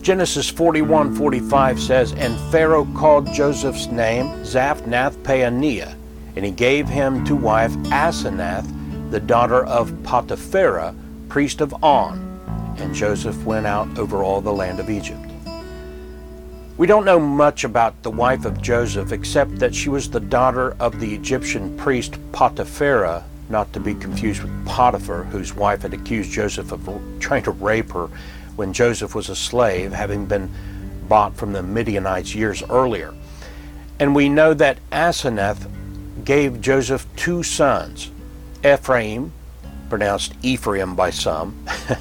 Genesis 41:45 says, "And Pharaoh called Joseph's name Zaphnath-Paaneah, and he gave him to wife Asenath, the daughter of Potipharah, priest of On. And Joseph went out over all the land of Egypt." We don't know much about the wife of Joseph except that she was the daughter of the Egyptian priest Potipharah, not to be confused with Potiphar, whose wife had accused Joseph of trying to rape her when Joseph was a slave, having been bought from the Midianites years earlier. And we know that Asenath gave Joseph two sons, Ephraim, pronounced Ephraim by some,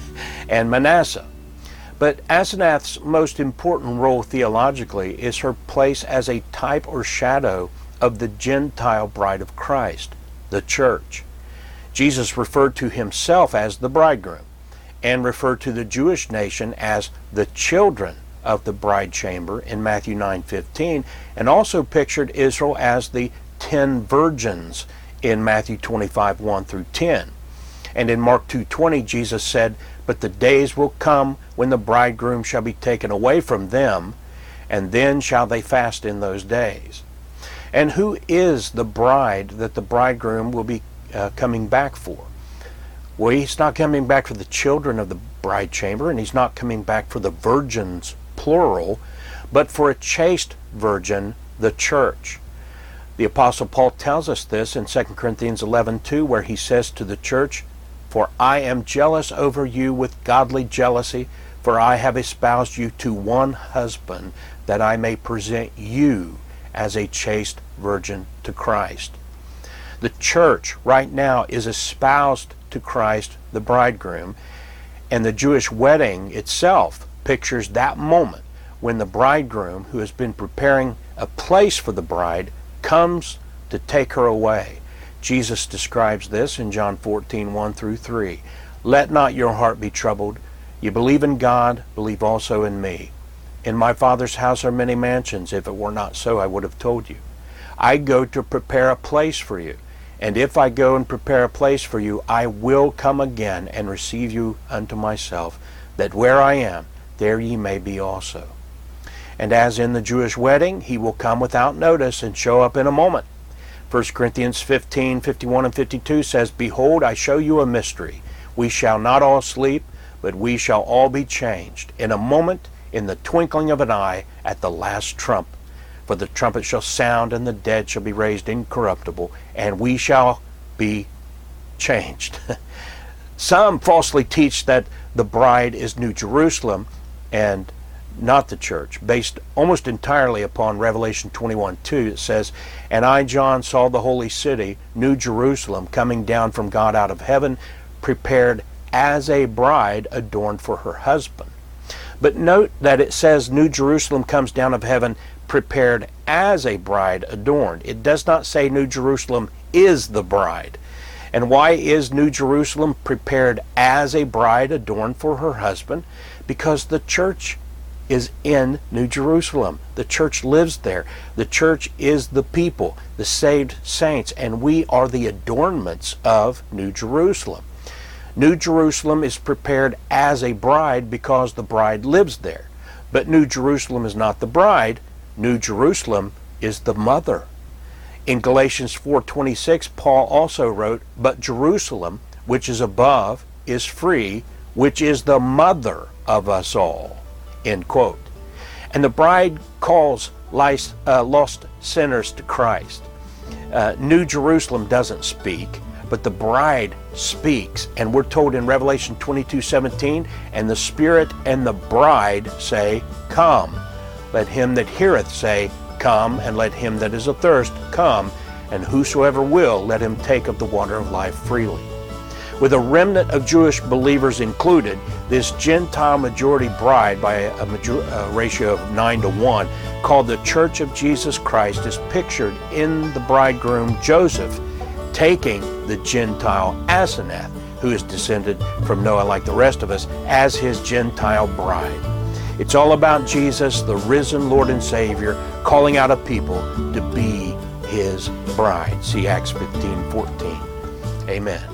and Manasseh. But Asenath's most important role theologically is her place as a type or shadow of the Gentile bride of Christ, the church. Jesus referred to himself as the bridegroom and referred to the Jewish nation as the children of the bride chamber in Matthew 9:15, and also pictured Israel as the 10 virgins in Matthew 25:1 through 10. And in Mark 2:20, Jesus said, "But the days will come when the bridegroom shall be taken away from them, and then shall they fast in those days." And who is the bride that the bridegroom will be coming back for? Well, he's not coming back for the children of the bride chamber, and he's not coming back for the virgins, plural, but for a chaste virgin, the church. The Apostle Paul tells us this in 2 Corinthians 11:2, where he says to the church, "For I am jealous over you with godly jealousy, for I have espoused you to one husband, that I may present you as a chaste virgin to Christ." The church right now is espoused to Christ, the bridegroom, and the Jewish wedding itself pictures that moment when the bridegroom, who has been preparing a place for the bride, comes to take her away. Jesus describes this in John 14:1 through 3. "Let not your heart be troubled. You believe in God, believe also in me. In my Father's house are many mansions. If it were not so, I would have told you. I go to prepare a place for you. And if I go and prepare a place for you, I will come again and receive you unto myself, that where I am, there ye may be also." And as in the Jewish wedding, he will come without notice and show up in a moment. 1 Corinthians 15:51 and 52 says, "Behold, I show you a mystery. We shall not all sleep, but we shall all be changed. In a moment, in the twinkling of an eye, at the last trump. For the trumpet shall sound, and the dead shall be raised incorruptible, and we shall be changed." Some falsely teach that the bride is New Jerusalem and not the church, based almost entirely upon Revelation 21:2. It says, "And I, John, saw the holy city, New Jerusalem, coming down from God out of heaven, prepared as a bride adorned for her husband." But note that it says New Jerusalem comes down of heaven prepared as a bride adorned. It does not say New Jerusalem is the bride. And why is New Jerusalem prepared as a bride adorned for her husband? Because the church is in New Jerusalem. The church lives there. The church is the people, the saved saints, and we are the adornments of New Jerusalem. New Jerusalem is prepared as a bride because the bride lives there. But New Jerusalem is not the bride. New Jerusalem is the mother. In Galatians 4:26, Paul also wrote, "But Jerusalem, which is above, is free, which is the mother of us all." End quote. And the bride calls lost sinners to Christ. New Jerusalem doesn't speak, but the bride speaks. And we're told in Revelation 22:17, "And the Spirit and the bride say, Come. Let him that heareth say, Come, and let him that is athirst come, and whosoever will, let him take of the water of life freely." With a remnant of Jewish believers included, this Gentile majority bride, by a ratio of 9-1, called the Church of Jesus Christ, is pictured in the bridegroom Joseph taking the Gentile Asenath, who is descended from Noah like the rest of us, as his Gentile bride. It's all about Jesus, the risen Lord and Savior, calling out a people to be his bride. See Acts 15:14. Amen.